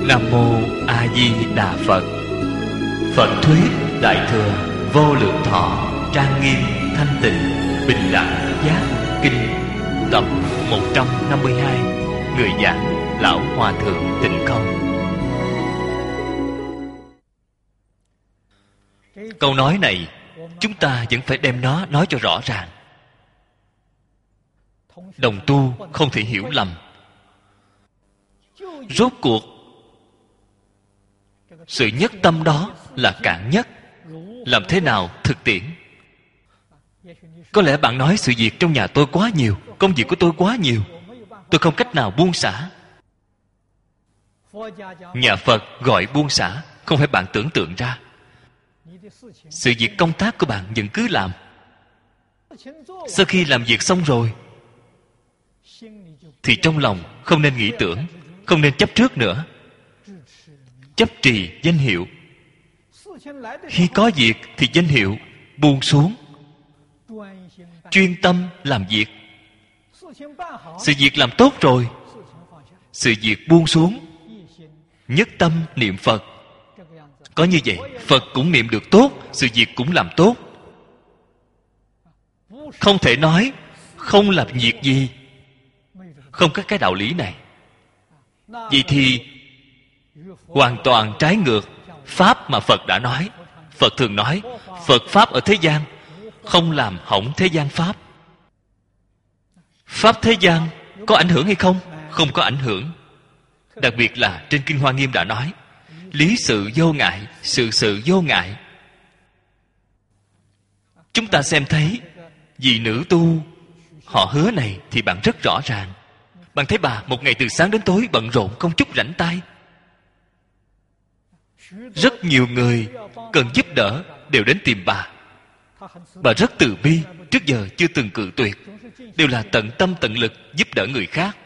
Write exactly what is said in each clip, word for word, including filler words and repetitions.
Nam Mô A Di Đà Phật. Phật thuyết Đại thừa Vô Lượng Thọ Trang Nghiêm Thanh Tịnh Bình Đẳng Giác Kinh, tập một trăm năm mươi hai. Người giảng Lão Hòa Thượng Tịnh Không. Câu nói này chúng ta vẫn phải đem nó nói cho rõ ràng. Đồng tu không thể hiểu lầm. Rốt cuộc sự nhất tâm đó là cạn nhất. Làm thế nào thực tiễn? Có lẽ bạn nói sự việc trong nhà tôi quá nhiều, công việc của tôi quá nhiều, tôi không cách nào buông xả. Nhà Phật gọi buông xả không phải bạn tưởng tượng ra. Sự việc công tác của bạn vẫn cứ làm. Sau khi làm việc xong rồi thì trong lòng không nên nghĩ tưởng, không nên chấp trước nữa. Chấp trì danh hiệu. Khi có việc thì danh hiệu buông xuống, chuyên tâm làm việc. Sự việc làm tốt rồi, sự việc buông xuống, nhất tâm niệm Phật. Có như vậy, Phật cũng niệm được tốt, sự việc cũng làm tốt. Không thể nói không làm việc gì. Không có cái đạo lý này. Vậy thì hoàn toàn trái ngược Pháp mà Phật đã nói. Phật thường nói Phật Pháp ở thế gian không làm hỏng thế gian Pháp. Pháp thế gian có ảnh hưởng hay không? Không có ảnh hưởng. Đặc biệt là trên Kinh Hoa Nghiêm đã nói lý sự vô ngại, sự sự vô ngại. Chúng ta xem thấy vị nữ tu họ hứa này thì bạn rất rõ ràng. Bạn thấy bà một ngày từ sáng đến tối bận rộn, không chút rảnh tay. Rất nhiều người cần giúp đỡ đều đến tìm bà. Bà rất từ bi, trước giờ chưa từng cự tuyệt, đều là tận tâm tận lực giúp đỡ người khác.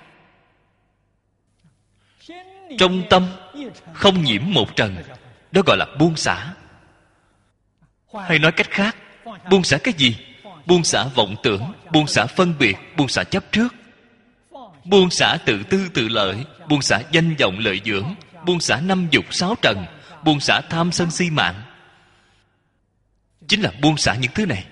Trong tâm không nhiễm một trần, đó gọi là buông xả. Hay nói cách khác, buông xả cái gì? Buông xả vọng tưởng, buông xả phân biệt, buông xả chấp trước, buông xả tự tư tự lợi, buông xả danh vọng lợi dưỡng, buông xả năm dục sáu trần, buông xả tham sân si mạng. Chính là buông xả những thứ này.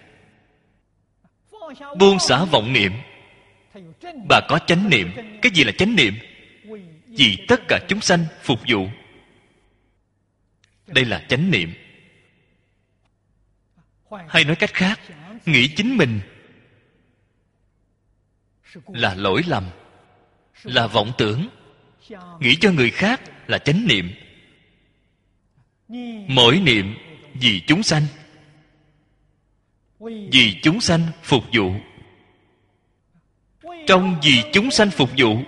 Buông xả vọng niệm. Bà có chánh niệm. Cái gì là chánh niệm? Vì tất cả chúng sanh phục vụ. Đây là chánh niệm. Hay nói cách khác, nghĩ chính mình là lỗi lầm, là vọng tưởng. Nghĩ cho người khác là chánh niệm. Mỗi niệm vì chúng sanh, vì chúng sanh phục vụ. Trong vì chúng sanh phục vụ,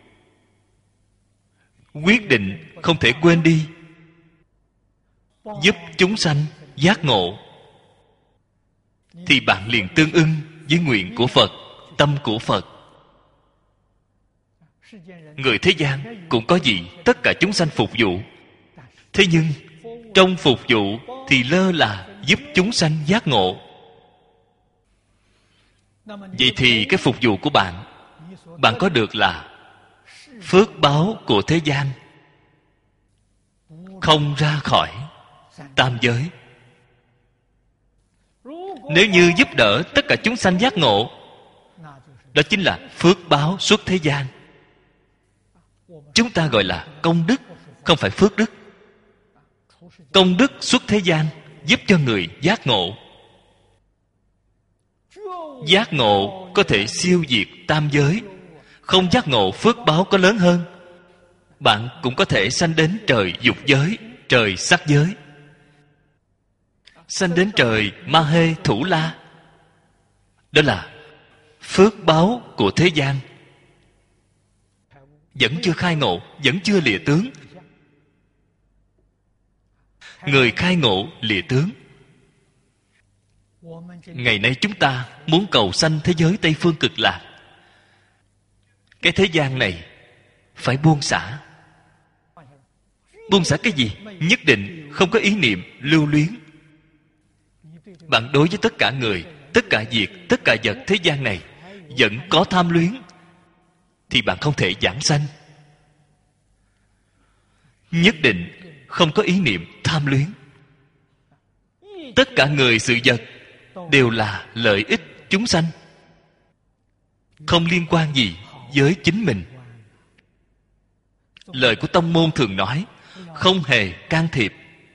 quyết định không thể quên đi giúp chúng sanh giác ngộ, thì bạn liền tương ưng với nguyện của Phật, tâm của Phật. Người thế gian cũng có gì tất cả chúng sanh phục vụ. Thế nhưng trong phục vụ thì lơ là giúp chúng sanh giác ngộ. Vậy thì cái phục vụ của bạn, bạn có được là phước báo của thế gian, không ra khỏi tam giới. Nếu như giúp đỡ tất cả chúng sanh giác ngộ, đó chính là phước báo xuất thế gian. Chúng ta gọi là công đức, không phải phước đức. Công đức xuất thế gian, giúp cho người giác ngộ. Giác ngộ có thể siêu diệt tam giới. Không giác ngộ, phước báo có lớn hơn, bạn cũng có thể sanh đến trời dục giới, trời sắc giới, sanh đến trời Ma Hê Thủ La. Đó là phước báo của thế gian. Vẫn chưa khai ngộ, vẫn chưa lìa tướng. Người khai ngộ lìa tướng. Ngày nay chúng ta muốn cầu sanh thế giới Tây Phương Cực Lạc. Cái thế gian này phải buông xả. Buông xả cái gì? Nhất định không có ý niệm lưu luyến. Bạn đối với tất cả người, tất cả việc, tất cả vật thế gian này vẫn có tham luyến, thì bạn không thể giảng sanh. nhất định không có ý niệm tham luyến. Tất cả người sự vật đều là lợi ích chúng sanh, không liên quan gì với chính mình. Lời của tông môn thường nói không hề can thiệp.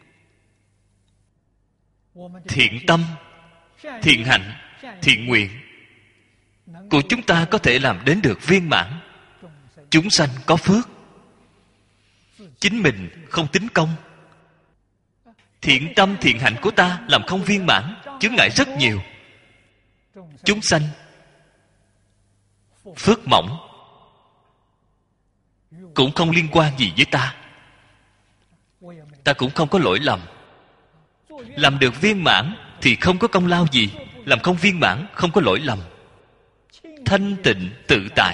Thiện tâm, thiện hạnh, thiện nguyện của chúng ta có thể làm đến được viên mãn. Chúng sanh có phước. Chính mình không tính công. Thiện tâm thiện hạnh của ta làm không viên mãn, chướng ngại rất nhiều. Chúng sanh phước mỏng, cũng không liên quan gì với ta. Ta cũng không có lỗi lầm. Làm được viên mãn thì không có công lao gì. Làm không viên mãn không có lỗi lầm. Thanh tịnh tự tại.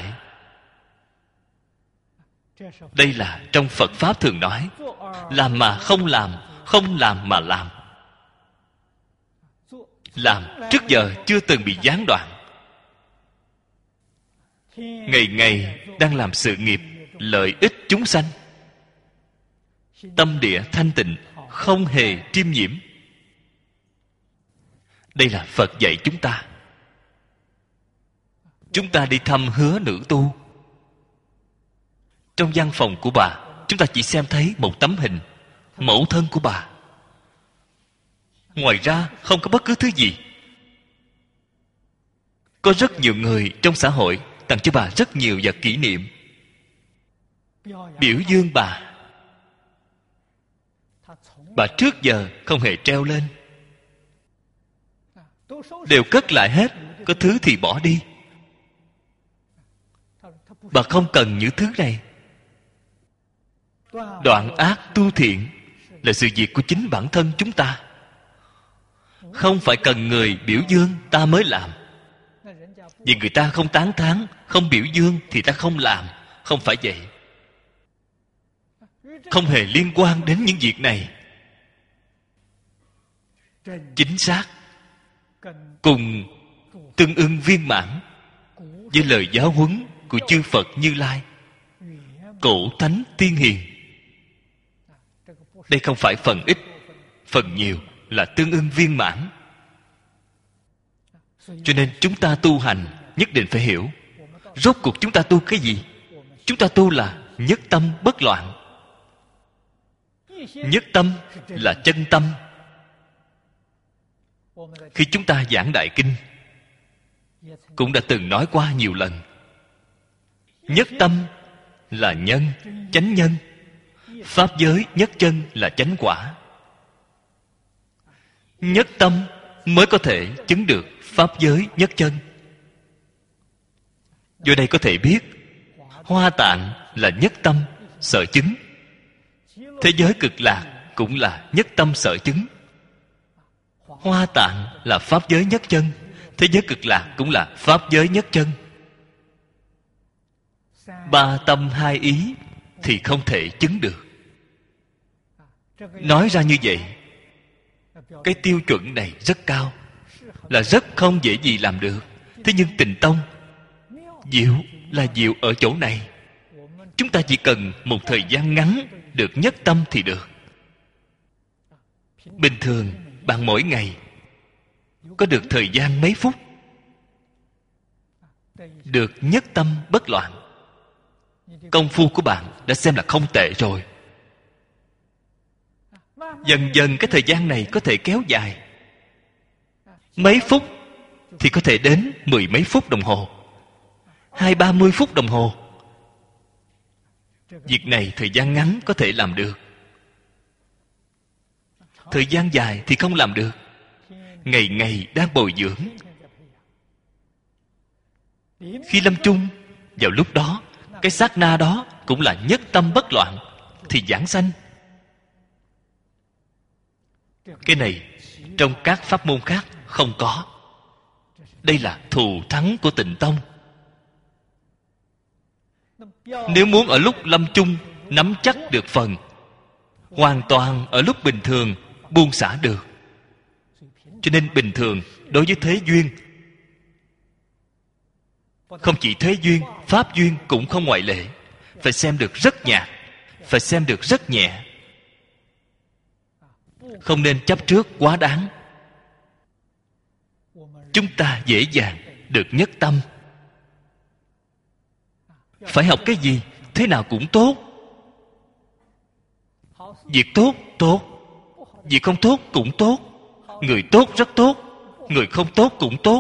Đây là trong Phật Pháp thường nói, làm mà không làm, không làm mà làm. Làm trước giờ chưa từng bị gián đoạn. Ngày ngày đang làm sự nghiệp lợi ích chúng sanh. Tâm địa thanh tịnh, không hề triêm nhiễm. Đây là Phật dạy chúng ta. Chúng ta đi thăm hứa nữ tu. Trong văn phòng của bà, chúng ta chỉ xem thấy một tấm hình mẫu thân của bà. Ngoài ra không có bất cứ thứ gì. Có rất nhiều người trong xã hội tặng cho bà rất nhiều vật kỷ niệm, biểu dương bà. Bà trước giờ không hề treo lên, đều cất lại hết. Có thứ thì bỏ đi. Bà không cần những thứ này. Đoạn ác tu thiện là sự việc của chính bản thân chúng ta, không phải cần người biểu dương ta mới làm. Vì người ta không tán thán, không biểu dương thì ta không làm. Không phải vậy. Không hề liên quan đến những việc này. Chính xác, cùng tương ưng viên mãn với lời giáo huấn của chư Phật Như Lai, cổ thánh tiên hiền. Đây không phải phần ít, phần nhiều là tương ưng viên mãn. Cho nên chúng ta tu hành nhất định phải hiểu rốt cuộc chúng ta tu cái gì. Chúng ta tu là nhất tâm bất loạn. Nhất tâm là chân tâm. Khi chúng ta giảng Đại Kinh cũng đã từng nói qua nhiều lần. Nhất tâm là nhân, chánh nhân. Pháp giới nhất chân là chánh quả. Nhất tâm mới có thể chứng được pháp giới nhất chân. Do đây có thể biết Hoa Tạng là nhất tâm sở chứng. Thế giới Cực Lạc cũng là nhất tâm sở chứng. Hoa Tạng là pháp giới nhất chân, thế giới Cực Lạc cũng là pháp giới nhất chân. Ba tâm hai ý thì không thể chứng được. Nói ra như vậy, cái tiêu chuẩn này rất cao, là rất không dễ gì làm được. Thế nhưng Tịnh Tông diệu là diệu ở chỗ này. Chúng ta chỉ cần một thời gian ngắn được nhất tâm thì được. Bình thường bạn mỗi ngày có được thời gian mấy phút được nhất tâm bất loạn, công phu của bạn đã xem là không tệ rồi. Dần dần cái thời gian này có thể kéo dài. Mấy phút thì có thể đến mười mấy phút đồng hồ, hai ba mươi phút đồng hồ. Việc này thời gian ngắn có thể làm được, thời gian dài thì không làm được. Ngày ngày đang bồi dưỡng. Khi lâm chung, vào lúc đó, cái sát na đó cũng là nhất tâm bất loạn, thì giảng sanh. Cái này trong các pháp môn khác không có. Đây là thù thắng của Tịnh Tông. Nếu muốn ở lúc lâm chung nắm chắc được phần, hoàn toàn ở lúc bình thường buông xả được. Cho nên bình thường đối với thế duyên, không chỉ thế duyên, pháp duyên cũng không ngoại lệ, phải xem được rất nhạt. phải xem được rất nhẹ, không nên chấp trước quá đáng. Chúng ta dễ dàng được nhất tâm. Phải học cái gì thế nào cũng tốt. Việc tốt tốt, việc không tốt cũng tốt. Người tốt rất tốt, người không tốt cũng tốt.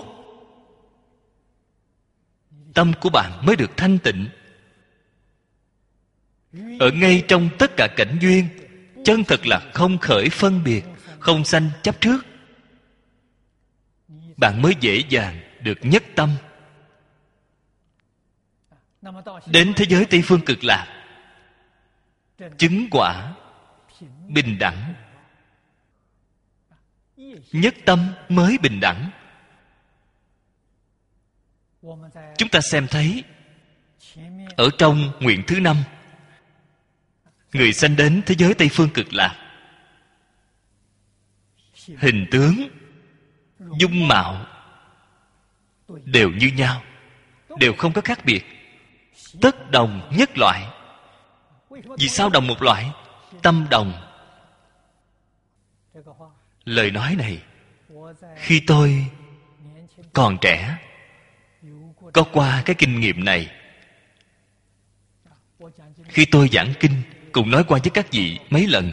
Tâm của bạn mới được thanh tịnh. Ở ngay trong tất cả cảnh duyên, chân thật là không khởi phân biệt, không sanh chấp trước. Bạn mới dễ dàng được nhất tâm. Đến thế giới Tây Phương Cực Lạc, chứng quả bình đẳng. Nhất tâm mới bình đẳng. Chúng ta xem thấy ở trong nguyện thứ năm, người sanh đến thế giới Tây Phương Cực Lạc, hình tướng, dung mạo đều như nhau, đều không có khác biệt, tất đồng nhất loại. Vì sao đồng một loại? Tâm đồng. Lời nói này, khi tôi còn trẻ, có qua cái kinh nghiệm này. Khi tôi giảng kinh, cũng nói qua với các vị mấy lần.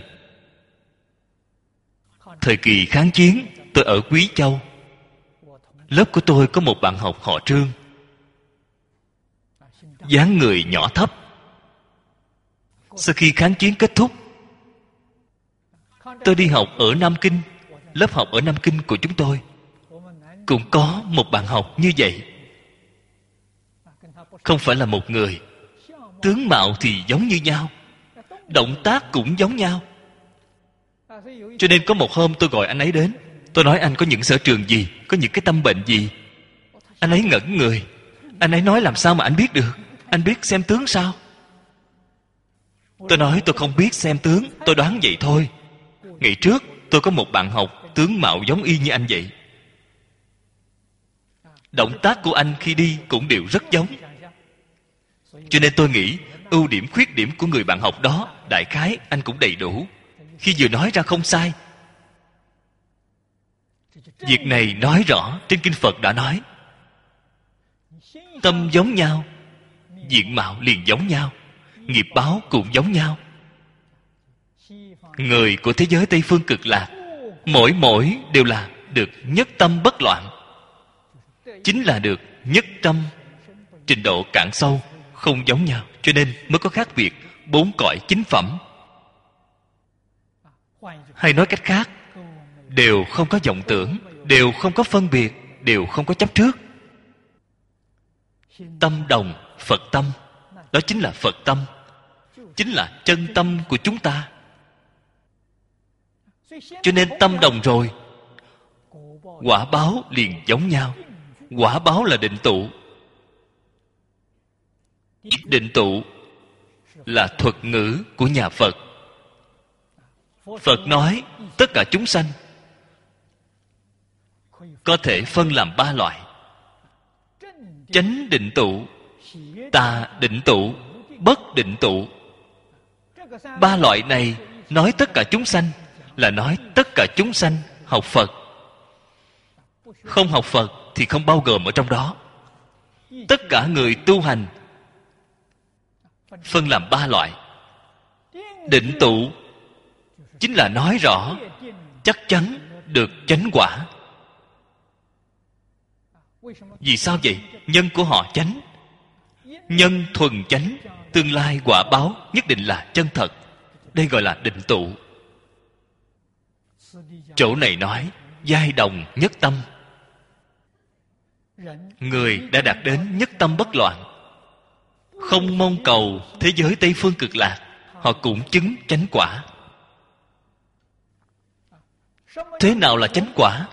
Thời kỳ kháng chiến, tôi ở Quý Châu. Lớp của tôi có một bạn học họ Trương, dáng người nhỏ thấp. Sau khi kháng chiến kết thúc, tôi đi học ở Nam Kinh. Lớp học ở Nam Kinh của chúng tôi cũng có một bạn học như vậy. Không phải là một người, tướng mạo thì giống như nhau, động tác cũng giống nhau. Cho nên có một hôm tôi gọi anh ấy đến. Tôi nói anh có những sở trường gì, có những cái tâm bệnh gì. Anh ấy ngẩn người. Anh ấy nói làm sao mà anh biết được? Anh biết xem tướng sao? Tôi nói tôi không biết xem tướng, tôi đoán vậy thôi. Ngày trước tôi có một bạn học tướng mạo giống y như anh vậy. Động tác của anh khi đi cũng đều rất giống. Cho nên tôi nghĩ ưu điểm khuyết điểm của người bạn học đó đại khái anh cũng đầy đủ. Khi vừa nói ra không sai. Việc này nói rõ trên kinh Phật đã nói, tâm giống nhau, diện mạo liền giống nhau, nghiệp báo cũng giống nhau. Người của thế giới Tây Phương Cực Lạc, mỗi mỗi đều là được nhất tâm bất loạn. Chính là được nhất tâm, trình độ cạn sâu, không giống nhau. Cho nên mới có khác biệt bốn cõi chính phẩm. Hay nói cách khác, đều không có vọng tưởng, đều không có phân biệt, đều không có chấp trước. Tâm đồng Phật tâm, đó chính là Phật tâm, chính là chân tâm của chúng ta. Cho nên tâm đồng rồi, quả báo liền giống nhau. Quả báo là định tụ. Định tụ là thuật ngữ của nhà Phật. Phật nói tất cả chúng sanh có thể phân làm ba loại: chánh định tụ, tà định tụ, bất định tụ. Ba loại này nói tất cả chúng sanh, là nói tất cả chúng sanh học Phật. Không học Phật thì không bao gồm ở trong đó. Tất cả người tu hành phân làm ba loại. Định tụ chính là nói rõ chắc chắn được chánh quả. Vì sao vậy? Nhân của họ chánh, nhân thuần chánh, tương lai quả báo nhất định là chân thật. Đây gọi là định tụ. Chỗ này nói giai đồng nhất tâm. Người đã đạt đến nhất tâm bất loạn, không mong cầu thế giới Tây Phương Cực Lạc, họ cũng chứng chánh quả. Thế nào là chánh quả?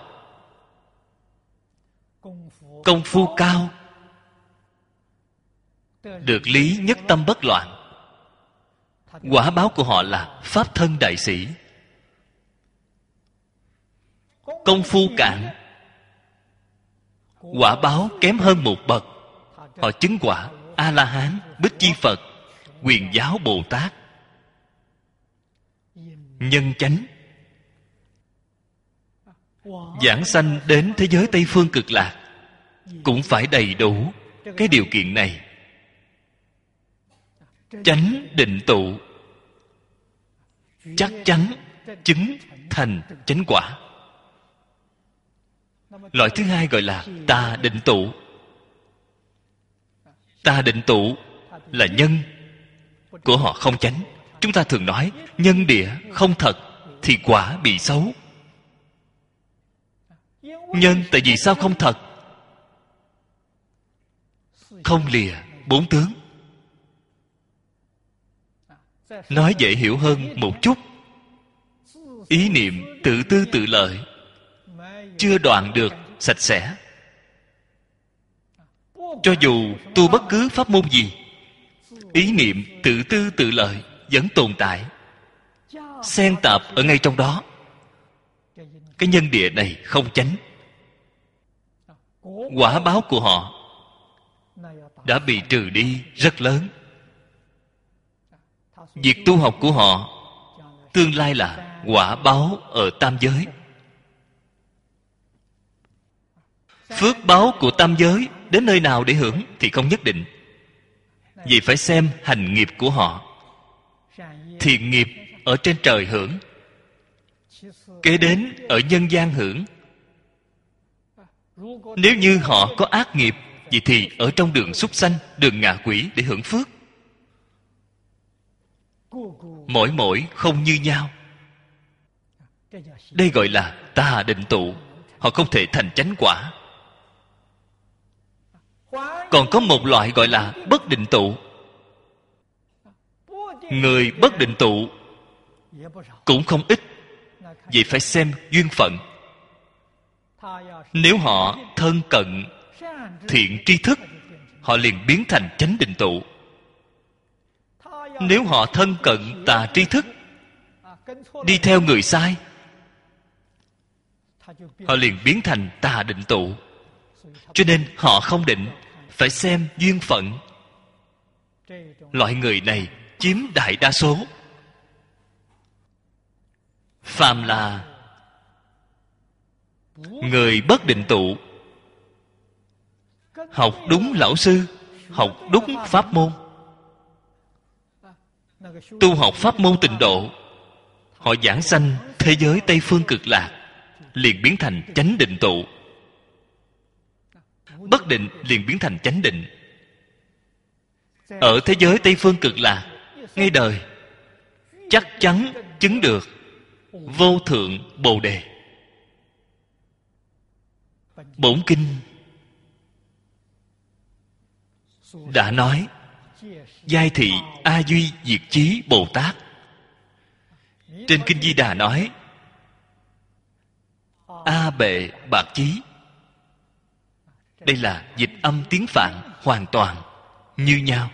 Công phu cao, được lý nhất tâm bất loạn. Quả báo của họ là pháp thân đại sĩ. Công phu cạn, quả báo kém hơn một bậc. Họ chứng quả A-la-hán, Bích Chi Phật, Quyền Giáo Bồ Tát. nhân chánh, giảng sanh đến thế giới Tây Phương Cực Lạc cũng phải đầy đủ cái điều kiện này. Chánh định tụ chắc chắn chứng thành chánh quả. Loại thứ hai gọi là tà định tụ. Tà định tụ là nhân của họ không chánh. Chúng ta thường nói nhân địa không thật thì quả bị xấu. Nhân tại vì sao không thật? Không lìa bốn tướng. Nói dễ hiểu hơn một chút, ý niệm tự tư tự lợi chưa đoạn được sạch sẽ. Cho dù tu bất cứ pháp môn gì, ý niệm tự tư tự lợi vẫn tồn tại, xen tạp ở ngay trong đó. Cái nhân địa này không chánh, quả báo của họ đã bị trừ đi rất lớn. Việc tu học của họ tương lai là quả báo ở tam giới. Phước báo của tam giới đến nơi nào để hưởng thì không nhất định. Vì phải xem hành nghiệp của họ. Thiện nghiệp ở trên trời hưởng, kế đến ở nhân gian hưởng. Nếu như họ có ác nghiệp, vậy thì ở trong đường súc sanh, đường ngạ quỷ để hưởng phước. Mỗi mỗi không như nhau. Đây gọi là tà định tụ. Họ không thể thành chánh quả. Còn có một loại gọi là bất định tụ. Người bất định tụ cũng không ít. Vậy phải xem duyên phận. Nếu họ thân cận thiện tri thức, họ liền biến thành chánh định tụ. Nếu họ thân cận tà tri thức, đi theo người sai, họ liền biến thành tà định tụ. Cho nên họ không định, phải xem duyên phận. Loại người này chiếm đại đa số. Phàm là người bất định tụ, học đúng lão sư, học đúng pháp môn, tu học pháp môn tịnh độ, họ giảng sanh thế giới Tây Phương Cực Lạc, liền biến thành chánh định tụ. Bất định liền biến thành chánh định. Ở thế giới Tây Phương Cực Lạc, ngay đời chắc chắn chứng được vô thượng Bồ Đề. Bổn kinh đã nói giai thị A Duy Diệt Chí Bồ Tát. Trên kinh Di Đà nói A Bệ Bạc Chí. Đây là dịch âm tiếng Phạn hoàn toàn như nhau.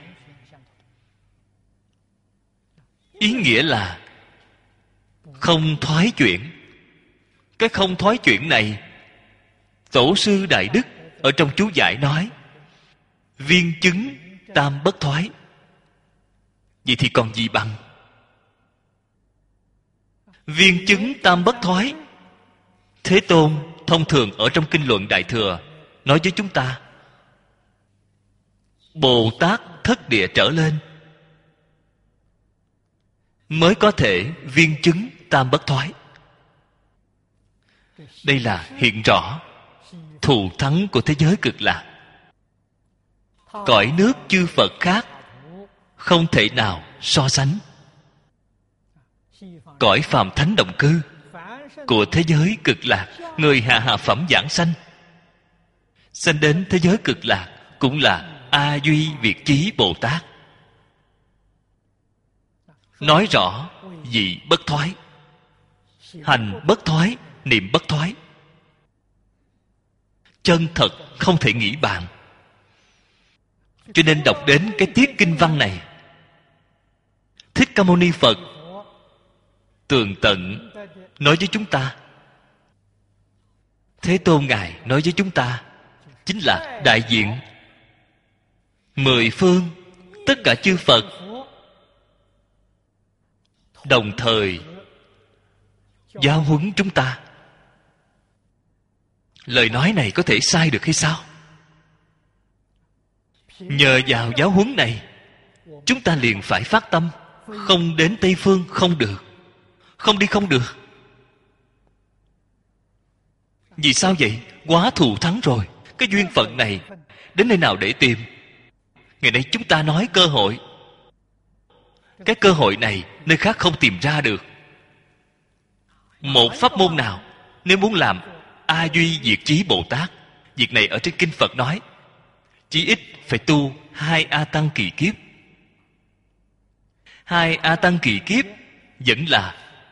Ý nghĩa là không thoái chuyển. Cái không thoái chuyển này, Tổ sư Đại Đức ở trong chú giải nói viên chứng tam bất thoái. Vậy thì còn gì bằng? Viên chứng tam bất thoái, Thế Tôn thông thường ở trong kinh luận Đại Thừa nói với chúng ta, Bồ Tát thất địa trở lên mới có thể viên chứng tam bất thoái. Đây là hiện rõ thù thắng của thế giới Cực Lạc. Cõi nước chư Phật khác không thể nào so sánh. Cõi phàm thánh đồng cư của thế giới Cực Lạc, người hạ hạ phẩm giảng sanh, sanh đến thế giới Cực Lạc cũng là A Duy Việt Chí Bồ Tát. Nói rõ vị bất thoái, hành bất thoái, niệm bất thoái. Chân thật không thể nghĩ bàn. Cho nên đọc đến cái tiết kinh văn này, Thích Ca Mâu Ni Phật tường tận nói với chúng ta, Thế Tôn Ngài nói với chúng ta, chính là đại diện mười phương tất cả chư Phật đồng thời giáo huấn chúng ta. Lời nói này có thể sai được hay sao? Nhờ vào giáo huấn này, chúng ta liền phải phát tâm, không đến Tây Phương không được, không đi không được. Vì sao vậy? Quá thù thắng rồi. Cái duyên phận này đến nơi nào để tìm? Ngày nay chúng ta nói cơ hội. Cái cơ hội này nơi khác không tìm ra được. Một pháp môn nào nếu muốn làm A Duy Diệt Chí Bồ Tát, việc này ở trên kinh Phật nói, chí ít phải tu hai A Tăng kỳ kiếp. Hai A Tăng kỳ kiếp vẫn là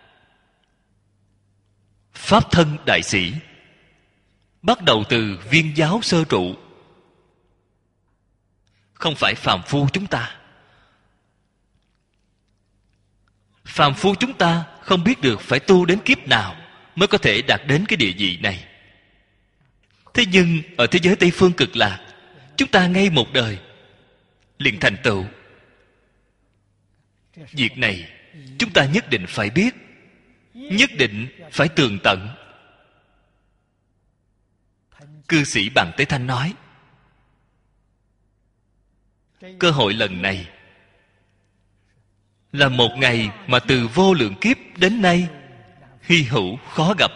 pháp thân đại sĩ, bắt đầu từ viên giáo sơ trụ, không phải phàm phu chúng ta. Phàm phu chúng ta không biết được phải tu đến kiếp nào mới có thể đạt đến cái địa vị này. Thế nhưng ở thế giới Tây Phương Cực Lạc, chúng ta ngay một đời liền thành tựu. Việc này chúng ta nhất định phải biết, nhất định phải tường tận. Cư sĩ Bằng Tế Thanh nói, cơ hội lần này là một ngày mà từ vô lượng kiếp đến nay hy hữu khó gặp.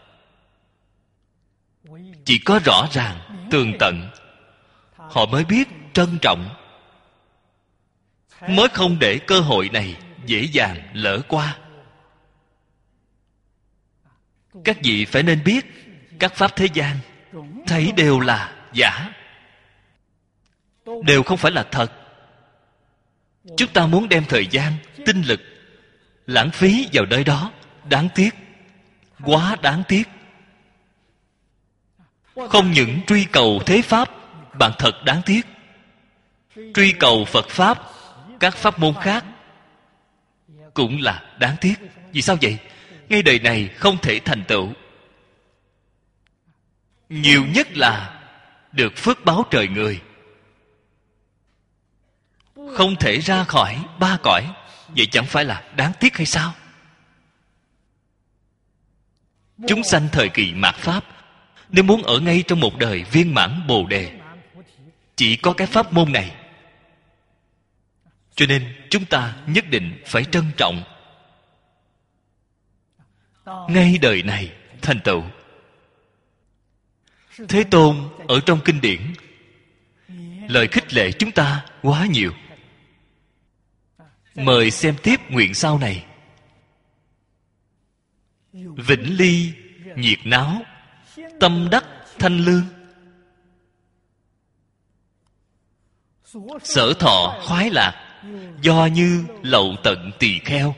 Chỉ có rõ ràng, tường tận, họ mới biết trân trọng, mới không để cơ hội này dễ dàng lỡ qua. Các vị phải nên biết, các pháp thế gian thấy đều là giả, đều không phải là thật. Chúng ta muốn đem thời gian, tinh lực lãng phí vào nơi đó, đáng tiếc, quá đáng tiếc. Không những truy cầu thế pháp, bạn thật đáng tiếc. Truy cầu Phật pháp, các pháp môn khác cũng là đáng tiếc. Vì sao vậy? Ngay đời này không thể thành tựu. Nhiều nhất là được phước báo trời người, không thể ra khỏi ba cõi. Vậy chẳng phải là đáng tiếc hay sao? Chúng sanh thời kỳ mạt pháp, nếu muốn ở ngay trong một đời viên mãn Bồ Đề, chỉ có cái pháp môn này. Cho nên chúng ta nhất định phải trân trọng, ngay đời này thành tựu. Thế Tôn ở trong kinh điển lời khích lệ chúng ta quá nhiều. Mời xem tiếp nguyện sau này. Vĩnh ly nhiệt náo, tâm đắc thanh lương, sở thọ khoái lạc, do như lậu tận tỳ kheo.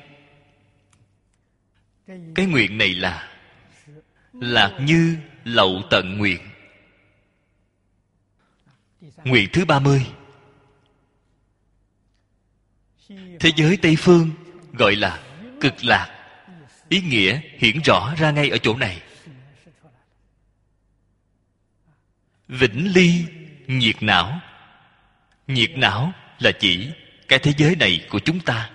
Cái nguyện này là lạc như lậu tận nguyện. Nguyện thứ ba mươi. Thế giới Tây Phương gọi là cực lạc. Ý nghĩa hiển rõ ra ngay ở chỗ này. Vĩnh ly nhiệt não. Nhiệt não là chỉ cái thế giới này của chúng ta.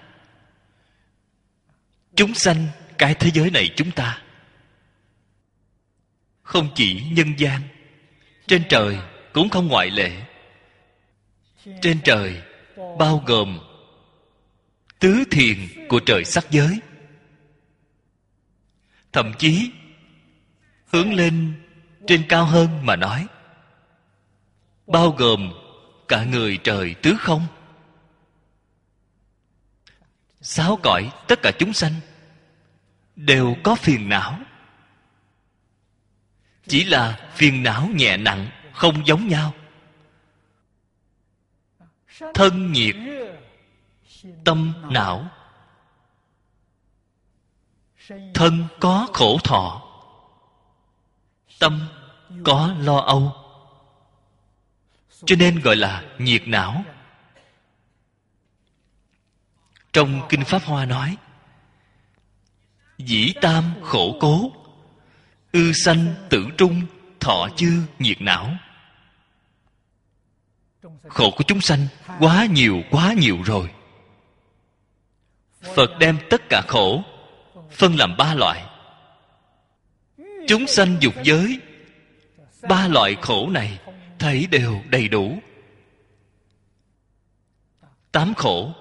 Chúng sanh cái thế giới này chúng ta. Không chỉ nhân gian, trên trời cũng không ngoại lệ. Trên trời bao gồm tứ thiền của trời sắc giới. Thậm chí hướng lên trên cao hơn mà nói, bao gồm cả người trời tứ không. Sáu cõi tất cả chúng sanh đều có phiền não, chỉ là phiền não nhẹ nặng không giống nhau. Thân nhiệt, tâm não. Thân có khổ thọ, tâm có lo âu, cho nên gọi là nhiệt não. Trong Kinh Pháp Hoa nói, dĩ tam khổ cố, ư sanh tử trung, thọ chư nhiệt não. Khổ của chúng sanh quá nhiều quá nhiều rồi. Phật đem tất cả khổ phân làm ba loại. chúng sanh dục giới, ba loại khổ này thấy đều đầy đủ. Tám khổ.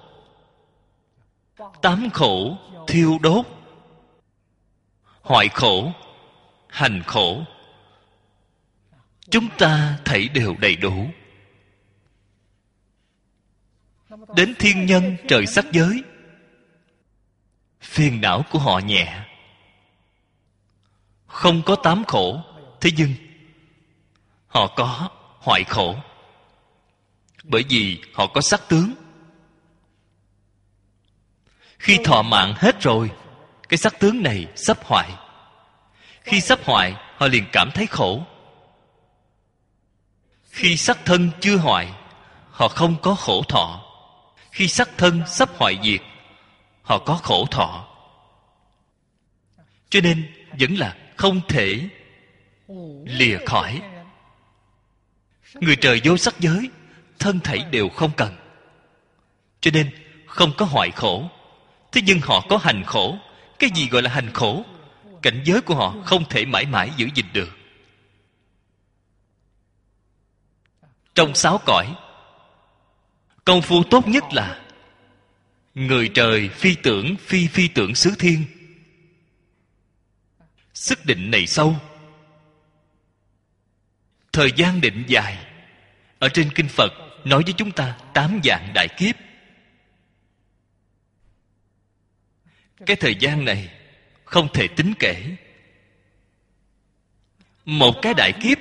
Tám khổ thiêu đốt, hoại khổ, hành khổ, chúng ta thấy đều đầy đủ. Đến thiên nhân trời sắc giới, phiền não của họ nhẹ, không có tám khổ. Thế nhưng họ có hoại khổ, bởi vì họ có sắc tướng. Khi thọ mạng hết rồi, cái sắc tướng này sắp hoại. Khi sắp hoại, họ liền cảm thấy khổ. Khi sắc thân chưa hoại, họ không có khổ thọ. Khi sắc thân sắp hoại diệt, họ có khổ thọ. Cho nên vẫn là không thể lìa khỏi. Người trời vô sắc giới, thân thảy đều không cần, cho nên không có hoại khổ. Thế nhưng họ có hành khổ. Cái gì gọi là hành khổ? Cảnh giới của họ không thể mãi mãi giữ gìn được. Trong sáu cõi, công phu tốt nhất là người trời phi tưởng phi phi tưởng xứ thiên. Sức định này sâu, thời gian định dài. Ở trên kinh Phật nói với chúng ta tám vạn đại kiếp. Cái thời gian này không thể tính kể. Một cái đại kiếp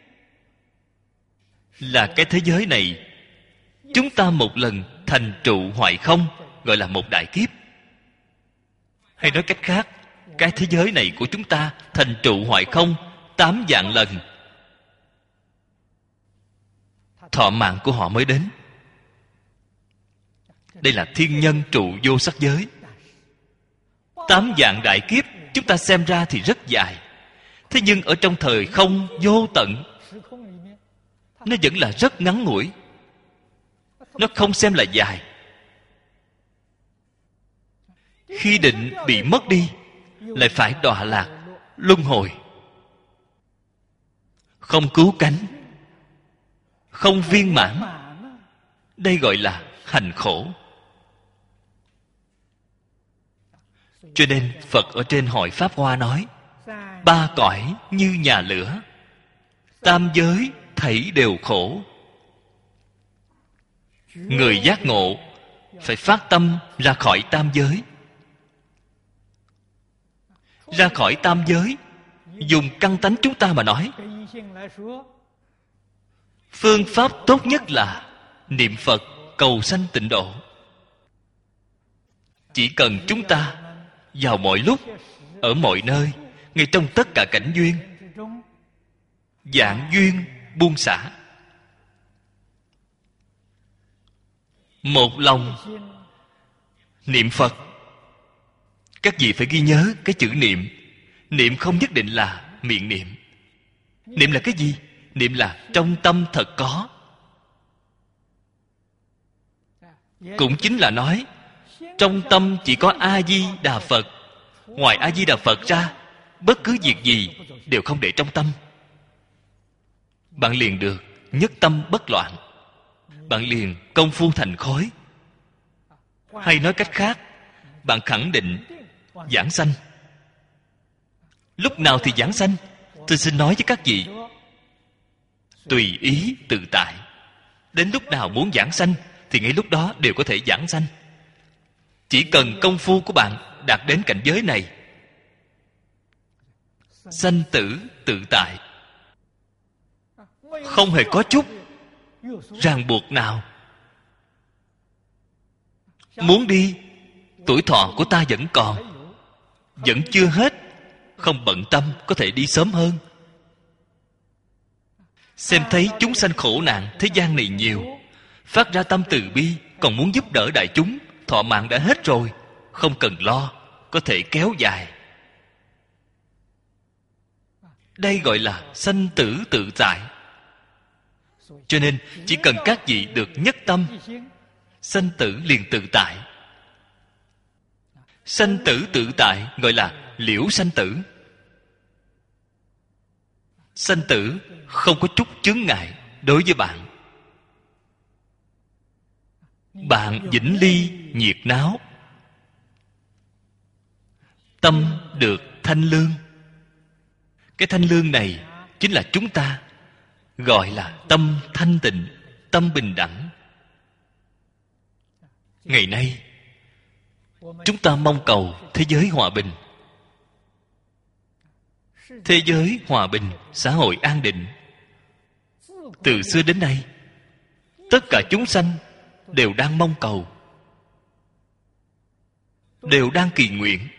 là cái thế giới này chúng ta một lần thành trụ hoại không, gọi là một đại kiếp. Hay nói cách khác, cái thế giới này của chúng ta thành trụ hoại không tám vạn lần, thọ mạng của họ mới đến. Đây là thiên nhân trụ vô sắc giới. Tám vạn đại kiếp chúng ta xem ra thì rất dài, thế nhưng ở trong thời không vô tận, nó vẫn là rất ngắn ngủi. Nó không xem là dài. Khi định bị mất đi, lại phải đọa lạc luân hồi, không cứu cánh, không viên mãn. Đây gọi là hành khổ. Cho nên Phật ở trên Hội Pháp Hoa nói, ba cõi như nhà lửa, tam giới thảy đều khổ. Người giác ngộ phải phát tâm ra khỏi tam giới. Ra khỏi tam giới, dùng căn tánh chúng ta mà nói, phương pháp tốt nhất là niệm Phật cầu sanh tịnh độ. Chỉ cần chúng ta vào mọi lúc, ở mọi nơi, ngay trong tất cả cảnh duyên, vạn duyên buông xả, một lòng niệm Phật. Các vị phải ghi nhớ cái chữ niệm. Niệm không nhất định là miệng niệm. Niệm là cái gì? Niệm là trong tâm thật có. Cũng chính là nói trong tâm chỉ có A-di-đà Phật. Ngoài A-di-đà Phật ra, bất cứ việc gì đều không để trong tâm. Bạn liền được nhất tâm bất loạn. Bạn liền công phu thành khối. Hay nói cách khác, bạn khẳng định giảng sanh. Lúc nào thì giảng sanh? Tôi xin nói với các vị, tùy ý tự tại. Đến lúc nào muốn giảng sanh thì ngay lúc đó đều có thể giảng sanh. Chỉ cần công phu của bạn đạt đến cảnh giới này, sanh tử tự tại, không hề có chút ràng buộc nào. Muốn đi, tuổi thọ của ta vẫn còn, vẫn chưa hết, không bận tâm, có thể đi sớm hơn. Xem thấy chúng sanh khổ nạn thế gian này nhiều, phát ra tâm từ bi, còn muốn giúp đỡ đại chúng. Thọ mạng đã hết rồi, không cần lo, có thể kéo dài. Đây gọi là sanh tử tự tại. Cho nên chỉ cần các vị được nhất tâm, sanh tử liền tự tại. Sanh tử tự tại gọi là liễu sanh tử. sanh tử không có chút chướng ngại đối với bạn. Bạn vĩnh ly nhiệt náo, tâm được thanh lương. Cái thanh lương này chính là chúng ta gọi là tâm thanh tịnh, tâm bình đẳng. Ngày nay chúng ta mong cầu thế giới hòa bình, thế giới hòa bình, xã hội an định. Từ xưa đến nay, tất cả chúng sanh đều đang mong cầu, đều đang kỳ nguyện.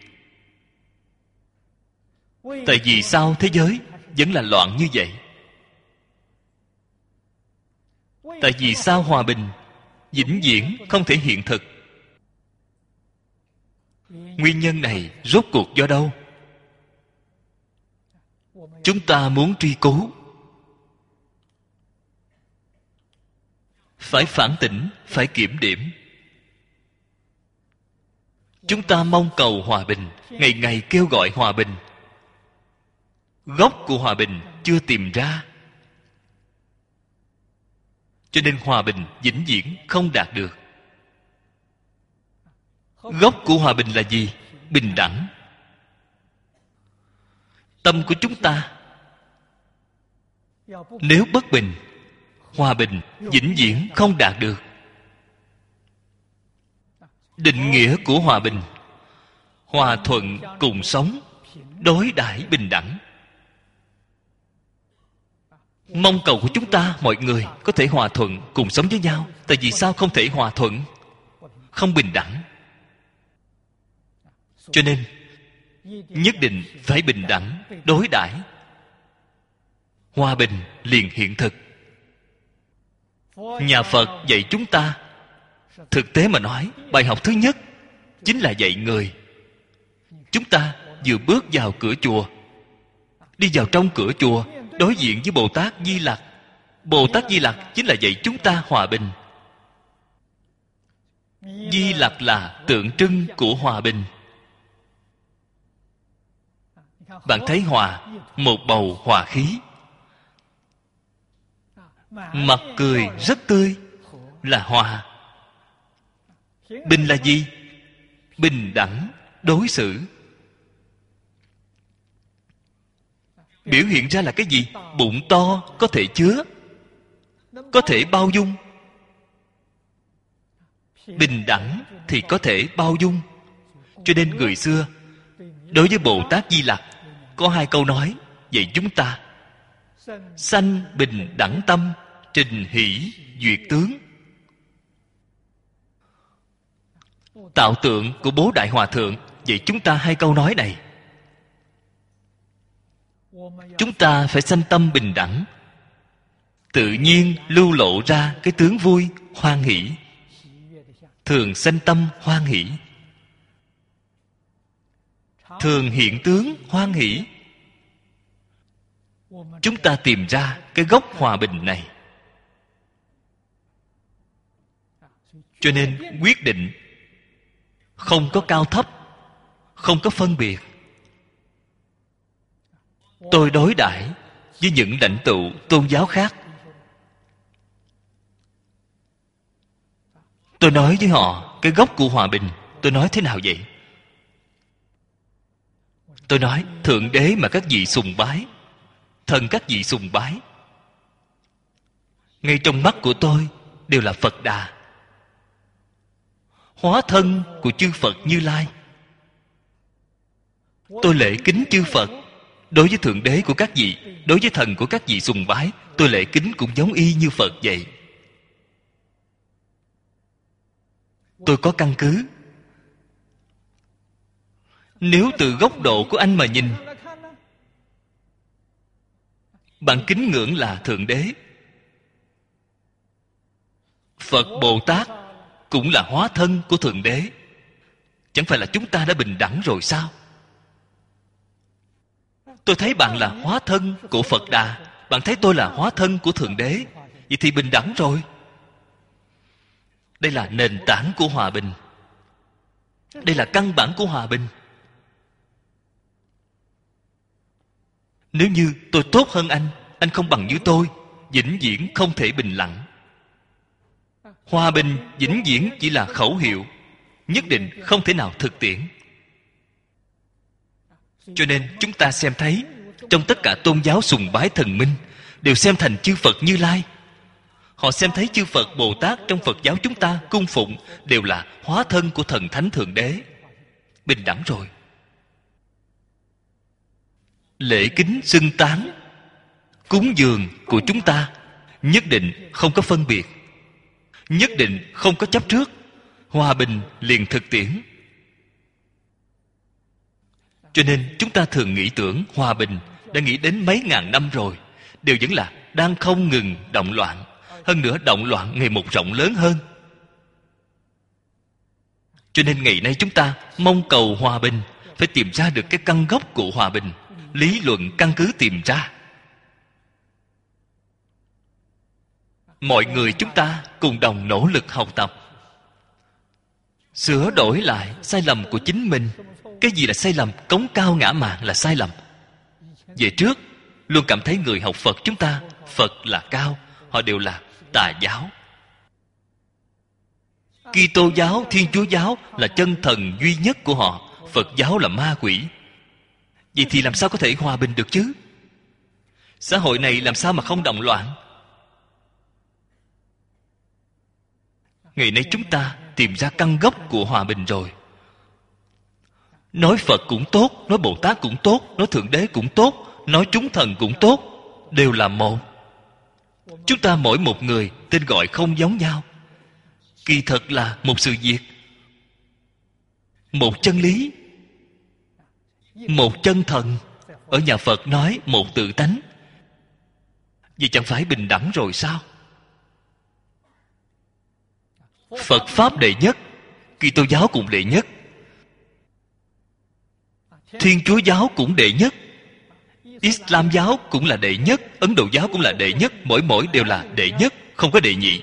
Tại vì sao thế giới vẫn là loạn như vậy? Tại vì sao hòa bình vĩnh viễn không thể hiện thực? Nguyên nhân này rốt cuộc do đâu? Chúng ta muốn truy cứu, phải phản tỉnh, phải kiểm điểm. Chúng ta mong cầu hòa bình, ngày ngày kêu gọi hòa bình. Gốc của hòa bình chưa tìm ra, cho nên hòa bình vĩnh viễn không đạt được. Gốc của hòa bình là gì? Bình đẳng. Tâm của chúng ta nếu bất bình, hòa bình vĩnh viễn không đạt được. Định nghĩa của hòa bình: hòa thuận cùng sống, đối đãi bình đẳng. Mong cầu của chúng ta mọi người có thể hòa thuận cùng sống với nhau. Tại vì sao không thể hòa thuận? Không bình đẳng. Cho nên nhất định phải bình đẳng đối đãi, hòa bình liền hiện thực. Nhà Phật dạy chúng ta, thực tế mà nói, bài học thứ nhất chính là dạy người. Chúng ta vừa bước vào cửa chùa, đi vào trong cửa chùa, đối diện với Bồ Tát Di Lặc. Bồ Tát Di Lặc chính là dạy chúng ta hòa bình. Di Lặc là tượng trưng của hòa bình. Bạn thấy hòa, một bầu hòa khí, mặt cười rất tươi, là hòa. Bình là gì? Bình đẳng đối xử. Biểu hiện ra là cái gì? Bụng to có thể chứa, có thể bao dung. Bình đẳng thì có thể bao dung. Cho nên người xưa đối với Bồ Tát Di Lặc có hai câu nói dạy chúng ta: sanh bình đẳng tâm, trình hỷ duyệt tướng. Tạo tượng của Bố Đại Hòa Thượng dạy chúng ta hai câu nói này. Chúng ta phải sanh tâm bình đẳng, tự nhiên lưu lộ ra cái tướng vui, hoan hỷ. Thường sanh tâm hoan hỷ, thường hiện tướng hoan hỷ. Chúng ta tìm ra cái gốc hòa bình này. Cho nên quyết định không có cao thấp, không có phân biệt. Tôi đối đãi với những lãnh tụ tôn giáo khác, tôi nói với họ cái gốc của hòa bình. Tôi nói thế nào vậy? Tôi nói Thượng Đế mà các vị sùng bái, thần các vị sùng bái, ngay trong mắt của tôi đều là Phật Đà, hóa thân của chư Phật Như Lai. Tôi lễ kính chư Phật. Đối với Thượng Đế của các vị, đối với thần của các vị sùng bái, tôi lễ kính cũng giống y như Phật vậy. Tôi có căn cứ. Nếu từ góc độ của anh mà nhìn, bạn kính ngưỡng là Thượng Đế. Phật Bồ Tát cũng là hóa thân của Thượng Đế. Chẳng phải là chúng ta đã bình đẳng rồi sao? Tôi thấy bạn là hóa thân của Phật Đà, bạn thấy tôi là hóa thân của Thượng Đế, vậy thì bình đẳng rồi. Đây là nền tảng của hòa bình. Đây là căn bản của hòa bình. Nếu như tôi tốt hơn anh, anh không bằng như tôi, vĩnh viễn không thể bình lặng. Hòa bình vĩnh viễn chỉ là khẩu hiệu, nhất định không thể nào thực tiễn. Cho nên chúng ta xem thấy trong tất cả tôn giáo sùng bái thần minh đều xem thành chư Phật Như Lai. Họ xem thấy chư Phật Bồ Tát trong Phật giáo chúng ta cung phụng đều là hóa thân của thần thánh Thượng Đế. Bình đẳng rồi. Lễ kính xưng tán, cúng dường của chúng ta nhất định không có phân biệt, nhất định không có chấp trước. Hòa bình liền thực tiễn. Cho nên chúng ta thường nghĩ tưởng hòa bình đã nghĩ đến mấy ngàn năm rồi, đều vẫn là đang không ngừng động loạn. Hơn nữa động loạn ngày một rộng lớn hơn. Cho nên ngày nay chúng ta mong cầu hòa bình, phải tìm ra được cái căn gốc của hòa bình, lý luận căn cứ tìm ra. Mọi người chúng ta cùng đồng nỗ lực học tập, sửa đổi lại sai lầm của chính mình. Cái gì là sai lầm? Cống cao ngã mạn là sai lầm. Về trước luôn cảm thấy người học Phật chúng ta, Phật là cao, họ đều là tà giáo. Kitô giáo, Thiên Chúa giáo là chân thần duy nhất của họ, Phật giáo là ma quỷ. Vậy thì làm sao có thể hòa bình được chứ? Xã hội này làm sao mà không động loạn? Ngày nay chúng ta tìm ra căn gốc của hòa bình rồi. Nói Phật cũng tốt, nói Bồ Tát cũng tốt, nói Thượng Đế cũng tốt, nói chúng thần cũng tốt, đều là một. Chúng ta mỗi một người tên gọi không giống nhau, kỳ thật là một sự việc, một chân lý, một chân thần. Ở nhà Phật nói một tự tánh. Vậy chẳng phải bình đẳng rồi sao? Phật Pháp đệ nhất, Kitô giáo cũng đệ nhất, Thiên Chúa giáo cũng đệ nhất, Islam giáo cũng là đệ nhất, Ấn Độ giáo cũng là đệ nhất. Mỗi mỗi đều là đệ nhất, không có đệ nhị.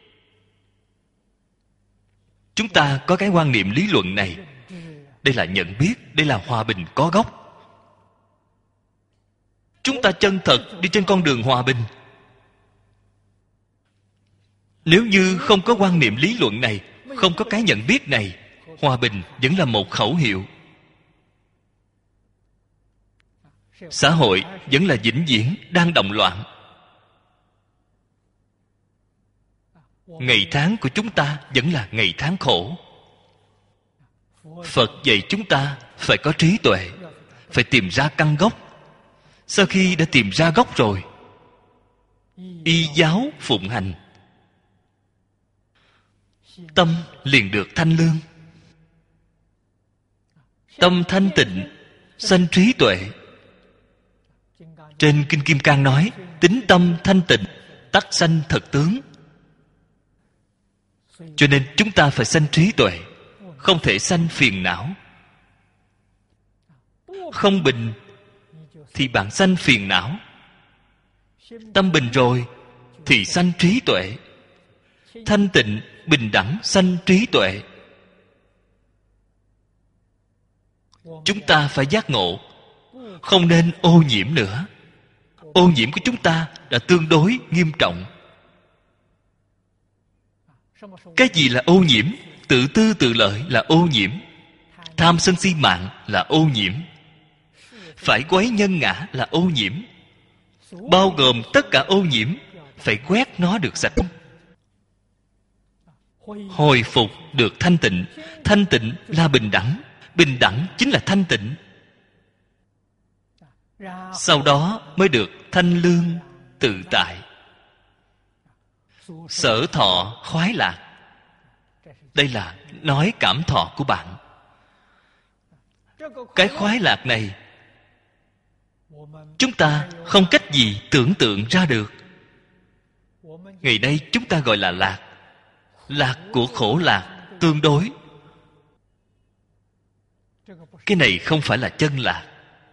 Chúng ta có cái quan niệm lý luận này. Đây là nhận biết, đây là hòa bình có gốc. Chúng ta chân thật đi trên con đường hòa bình. Nếu như không có quan niệm lý luận này, không có cái nhận biết này, hòa bình vẫn là một khẩu hiệu. Xã hội vẫn là vĩnh viễn đang động loạn. Ngày tháng của chúng ta vẫn là ngày tháng khổ. Phật dạy chúng ta phải có trí tuệ, phải tìm ra căn gốc. Sau khi đã tìm ra gốc rồi, y giáo phụng hành, tâm liền được thanh lương. Tâm thanh tịnh sanh trí tuệ. Trên Kinh Kim Cang nói, tính tâm thanh tịnh tắc sanh thật tướng. Cho nên chúng ta phải sanh trí tuệ, không thể sanh phiền não. Không bình thì bạn sanh phiền não. Tâm bình rồi thì sanh trí tuệ. Thanh tịnh bình đẳng sanh trí tuệ. Chúng ta phải giác ngộ, không nên ô nhiễm nữa. Ô nhiễm của chúng ta đã tương đối nghiêm trọng. Cái gì là ô nhiễm? Tự tư tự lợi là ô nhiễm. Tham sân si mạng là ô nhiễm. Phải quấy nhân ngã là ô nhiễm. Bao gồm tất cả ô nhiễm, phải quét nó được sạch. Hồi phục được thanh tịnh. Thanh tịnh là bình đẳng. Bình đẳng chính là thanh tịnh. Sau đó mới được thanh lương tự tại, sở thọ khoái lạc. Đây là nói cảm thọ của bạn. Cái khoái lạc này chúng ta không cách gì tưởng tượng ra được. Ngày nay chúng ta gọi là lạc. Lạc của khổ lạc tương đối. Cái này không phải là chân lạc.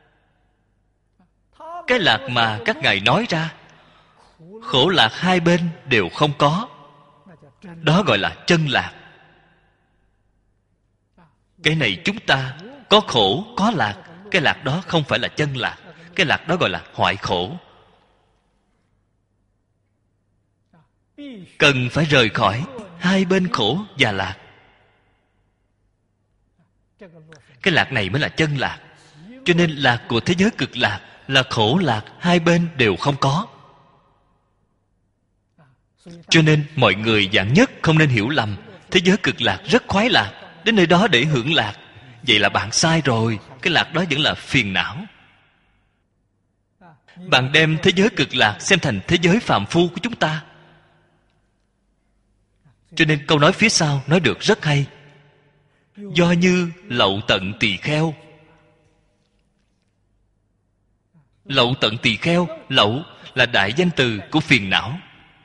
Cái lạc mà các ngài nói ra, khổ lạc hai bên đều không có, đó gọi là chân lạc. Cái này chúng ta có khổ có lạc, cái lạc đó không phải là chân lạc. cái lạc đó gọi là hoại khổ. Cần phải rời khỏi hai bên khổ và lạc. Cái lạc này mới là chân lạc. Cho nên lạc của thế giới cực lạc là khổ lạc hai bên đều không có. Cho nên mọi người dạng nhất không nên hiểu lầm thế giới cực lạc rất khoái lạc, đến nơi đó để hưởng lạc. Vậy là bạn sai rồi. Cái lạc đó vẫn là phiền não. Bạn đem thế giới cực lạc xem thành thế giới phàm phu của chúng ta. Cho nên câu nói phía sau nói được rất hay. Do như lậu tận tỳ kheo. Lậu tận tỳ kheo. Lậu là đại danh từ của phiền não.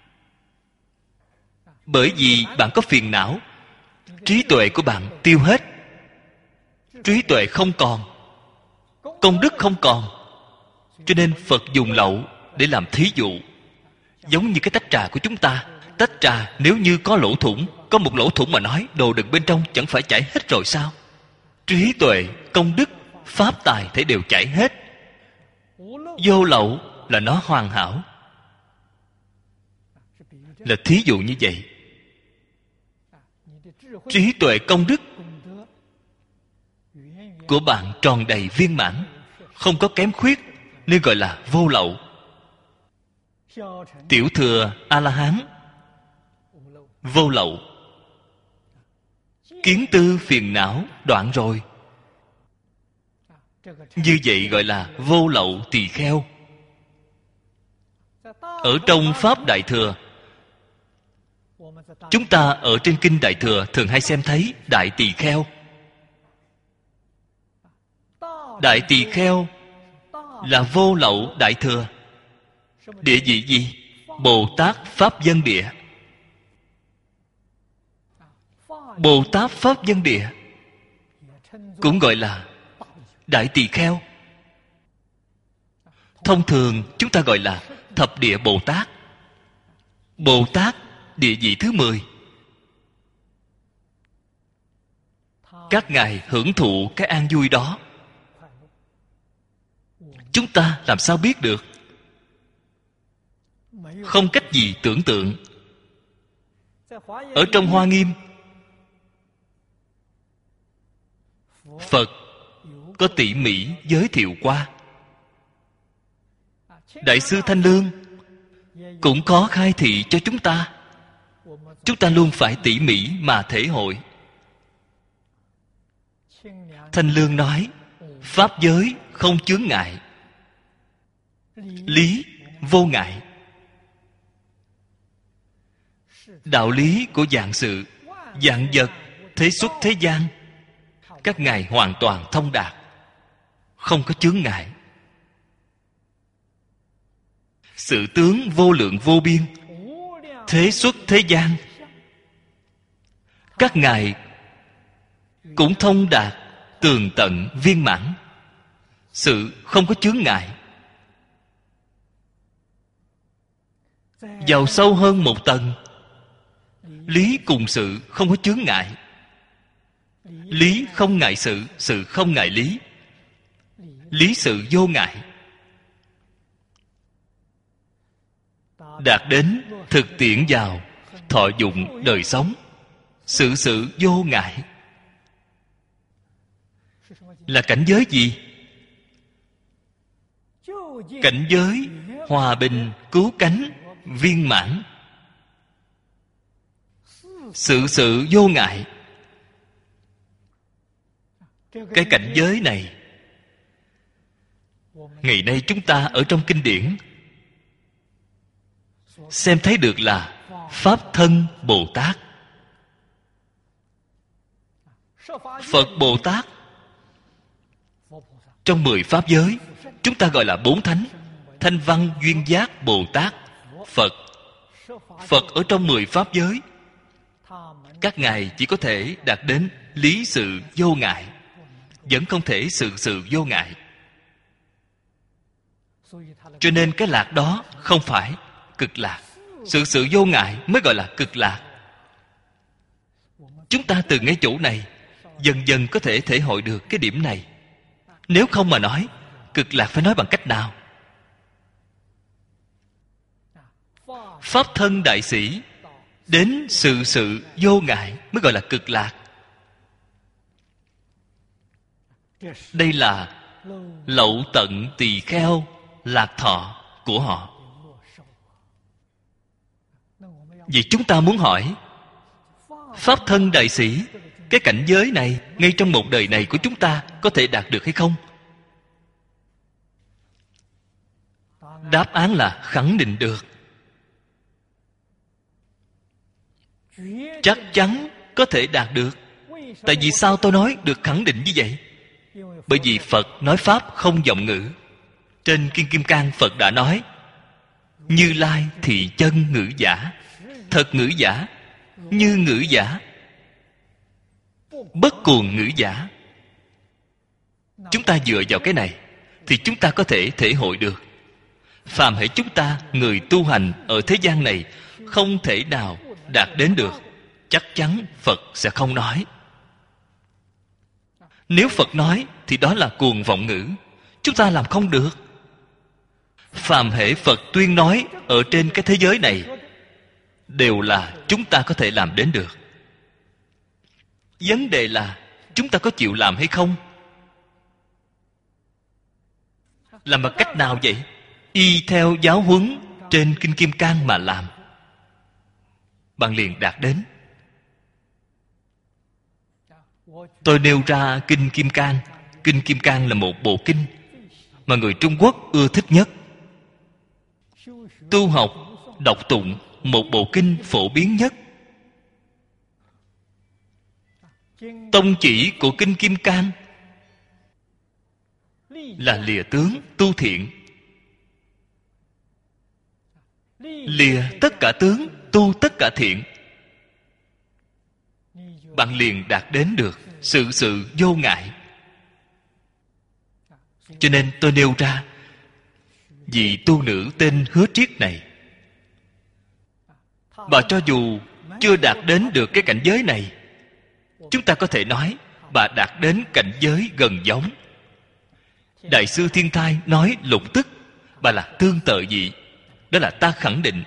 Bởi vì bạn có phiền não, trí tuệ của bạn tiêu hết. Trí tuệ không còn, công đức không còn. Cho nên Phật dùng lậu để làm thí dụ. Giống như cái tách trà của chúng ta. Tách trà nếu như có lỗ thủng, có một lỗ thủng mà nói đồ đựng bên trong chẳng phải chảy hết rồi sao? Trí tuệ, công đức, pháp tài thể đều chảy hết. Vô lậu là nó hoàn hảo. Là thí dụ như vậy. Trí tuệ công đức của bạn tròn đầy viên mãn, không có kém khuyết, nên gọi là vô lậu. Tiểu thừa A-la-hán vô lậu. Kiến tư phiền não đoạn rồi. Như vậy gọi là vô lậu tỳ kheo. Ở trong Pháp Đại Thừa, chúng ta ở trên Kinh Đại Thừa thường hay xem thấy Đại Tỳ Kheo. Đại Tỳ Kheo là vô lậu Đại Thừa. Địa vị gì? Bồ Tát Pháp Dân Địa. Bồ Tát Pháp Dân Địa cũng gọi là Đại Tỳ Kheo. Thông thường chúng ta gọi là Thập Địa Bồ Tát. Bồ Tát địa vị thứ mười. Các ngài hưởng thụ cái an vui đó. Chúng ta làm sao biết được? Không cách gì tưởng tượng. Ở trong Hoa Nghiêm, Phật có tỉ mỉ giới thiệu qua. Đại sư Thanh Lương cũng có khai thị cho chúng ta. Chúng ta luôn phải tỉ mỉ mà thể hội. Thanh Lương nói pháp giới không chướng ngại, lý vô ngại. Đạo lý của vạn sự, vạn vật, thế xuất thế gian, các ngài hoàn toàn thông đạt, không có chướng ngại. Sự tướng vô lượng vô biên, thế xuất thế gian, các ngài cũng thông đạt, tường tận, viên mãn. Sự không có chướng ngại. Vào sâu hơn một tầng, lý cùng sự không có chướng ngại. Lý không ngại sự, sự không ngại lý. Lý sự vô ngại. Đạt đến thực tiễn vào thọ dụng đời sống, sự sự vô ngại. Là cảnh giới gì? Cảnh giới hòa bình, cứu cánh, viên mãn. Sự sự vô ngại. Cái cảnh giới này, ngày nay chúng ta ở trong kinh điển xem thấy được là Pháp Thân Bồ Tát. Phật Bồ Tát trong mười pháp giới, chúng ta gọi là bốn thánh: Thanh Văn Duyên Giác Bồ Tát, Phật. Phật ở trong mười pháp giới, các ngài chỉ có thể đạt đến lý sự vô ngại, vẫn không thể sự sự vô ngại. Cho nên cái lạc đó không phải cực lạc. Sự sự vô ngại mới gọi là cực lạc. Chúng ta từ ngay chỗ này dần dần có thể thể hội được cái điểm này. Nếu không mà nói, cực lạc phải nói bằng cách nào? Pháp thân đại sĩ đến sự sự vô ngại mới gọi là cực lạc. Đây là lậu tận tỳ kheo lạc thọ của họ. Vì chúng ta muốn hỏi, pháp thân đại sĩ, cái cảnh giới này ngay trong một đời này của chúng ta có thể đạt được hay không? Đáp án là khẳng định được. Chắc chắn có thể đạt được. Tại vì sao tôi nói được khẳng định như vậy? Bởi vì Phật nói Pháp không vọng ngữ. Trên Kinh Kim Cang Phật đã nói, Như Lai thị chân ngữ giả, thật ngữ giả, như ngữ giả, bất cuồng ngữ giả. Chúng ta dựa vào cái này thì chúng ta có thể thể hội được. Phàm hễ chúng ta, người tu hành ở thế gian này, không thể nào đạt đến được, chắc chắn Phật sẽ không nói. Nếu Phật nói thì đó là cuồng vọng ngữ, chúng ta làm không được. Phàm hễ Phật tuyên nói ở trên cái thế giới này đều là chúng ta có thể làm đến được. Vấn đề là chúng ta có chịu làm hay không? Làm bằng cách nào vậy? Y theo giáo huấn trên Kinh Kim Cang mà làm, bạn liền đạt đến. Tôi nêu ra Kinh Kim Cang. Kinh Kim Cang là một bộ kinh mà người Trung Quốc ưa thích nhất. Tu học, đọc tụng một bộ kinh phổ biến nhất. Tông chỉ của Kinh Kim Cang là lìa tướng tu thiện. Lìa tất cả tướng, tu tất cả thiện, bạn liền đạt đến được sự sự vô ngại. Cho nên tôi nêu ra vị tu nữ tên Hứa Triết này, bà cho dù chưa đạt đến được cái cảnh giới này, chúng ta có thể nói bà đạt đến cảnh giới gần giống. Đại sư Thiên Thai nói lục tức, bà là tương tự vị. Đó là ta khẳng định,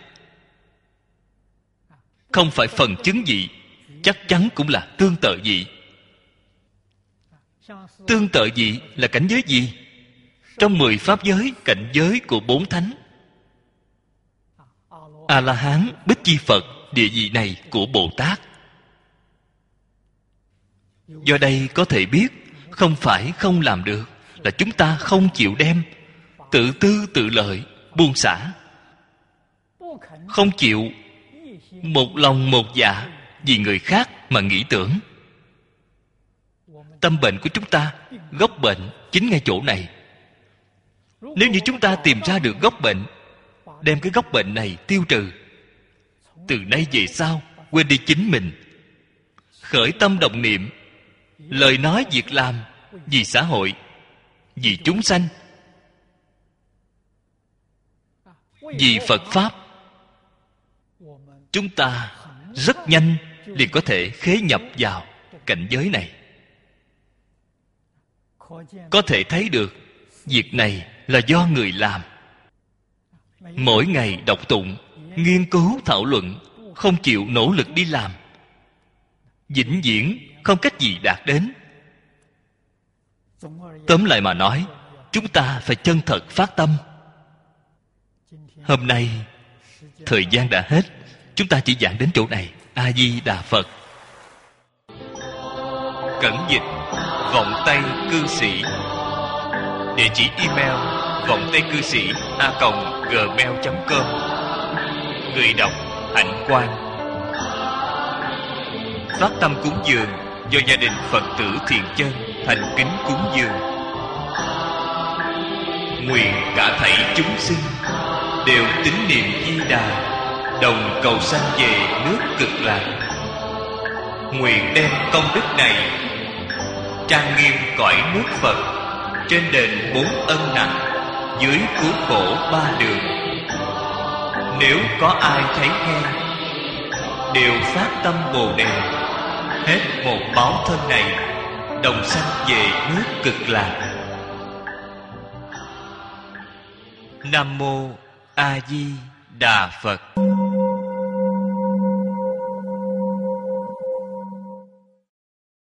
không phải phần chứng vị, chắc chắn cũng là tương tự vị. Tương tự vị là cảnh giới gì? Trong mười pháp giới, cảnh giới của bốn thánh, A-la-hán, Bích Chi Phật, địa vị này của Bồ Tát. Do đây có thể biết, không phải không làm được, là chúng ta không chịu đem, tự tư tự lợi, buông xả, không chịu một lòng một dạ vì người khác mà nghĩ tưởng. Tâm bệnh của chúng ta, gốc bệnh chính ngay chỗ này. Nếu như chúng ta tìm ra được gốc bệnh, đem cái gốc bệnh này tiêu trừ, từ nay về sau quên đi chính mình, khởi tâm động niệm, lời nói việc làm vì xã hội, vì chúng sanh, vì Phật Pháp, chúng ta rất nhanh liền có thể khế nhập vào cảnh giới này. Có thể thấy được việc này là do người làm. Mỗi ngày đọc tụng, nghiên cứu thảo luận, không chịu nỗ lực đi làm, vĩnh viễn không cách gì đạt đến. Tóm lại mà nói, chúng ta phải chân thật phát tâm. Hôm nay thời gian đã hết, chúng ta chỉ giảng đến chỗ này. A Di Đà Phật. Cẩn dịch vọng tây cư sĩ. Địa chỉ email vọng tây cư sĩ a còng gmail chấm com. Người đọc Hạnh Quang. Phát tâm cúng dường do gia đình Phật tử Thiện Chân thành kính cúng dường. Nguyện cả thảy chúng sinh đều tín niệm Di Đà, đồng cầu sanh về nước Cực Lạc. Nguyện đem công đức này trang nghiêm cõi nước Phật, trên đền bốn ân nặng, dưới cứu khổ ba đường. Nếu có ai thấy nghe, đều phát tâm Bồ Đề, hết một báo thân này, đồng sanh về nước Cực Lạc. Nam mô A Di Đà Phật.